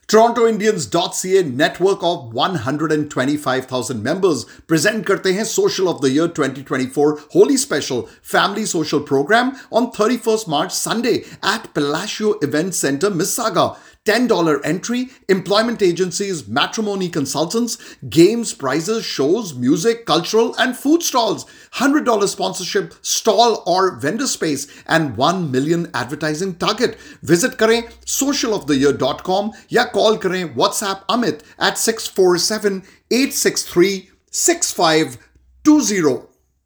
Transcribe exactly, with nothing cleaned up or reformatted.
Toronto Indians dot C A network of one hundred twenty-five thousand members present करते हैं Social of the Year twenty twenty-four Holi Special Family Social Program on thirty-first March Sunday at Palacio Event Center, Mississauga. ten dollars entry, employment agencies, matrimony consultants, games, prizes, shows, music, cultural and food stalls, one hundred dollars sponsorship, stall or vendor space and one million advertising target. Visit करें social of the year dot com या call करें WhatsApp Amit at six four seven eight six three six five two zero.